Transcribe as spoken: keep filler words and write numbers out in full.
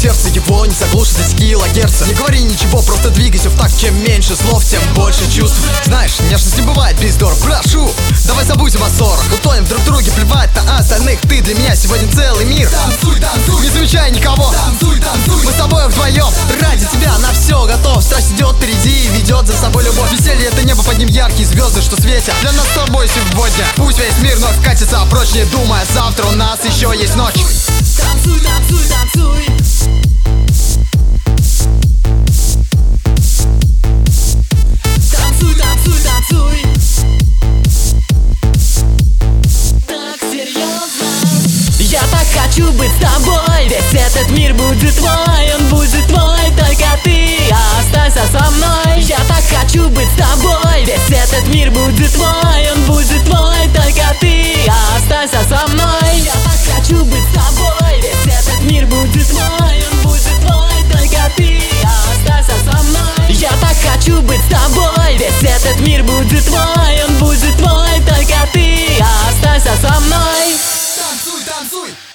сердце, его не заглушит эти килогерцы. Не говори ничего, просто двигайся в такт. Чем меньше слов, тем больше чувств. Знаешь, нежность не бывает без дор. Прошу, давай забудем о ссорах. Утонем друг в друге, плевать на остальных. Ты для меня сегодня целый мир. Танцуй, танцуй, не замечай никого. Танцуй, танцуй, мы с тобой вдвоем. Ради тебя на все готов. Страсть идет впереди и ведет за собой любовь. Веселье — это небо, под ним яркие звезды, что светят для нас с тобой сегодня. Пусть весь мир вновь катится прочь, не думая, завтра у нас еще есть ночь. Танцуй, танцуй, танцуй. Танцуй, танцуй, танцуй. Так серьезно. Я так хочу быть с тобой. Весь этот мир будет твой, он будет твой, только ты останься со мной. Я так хочу быть с тобой. Весь этот мир будет твой, он будет твой, только ты останься со мной. Я так хочу быть с тобой. Весь этот мир будет твой, он будет твой, только ты останься со мной. Я так хочу быть с тобой. Весь этот мир будет твой, он будет твой, только ты останься со мной. Танцуй, танцуй.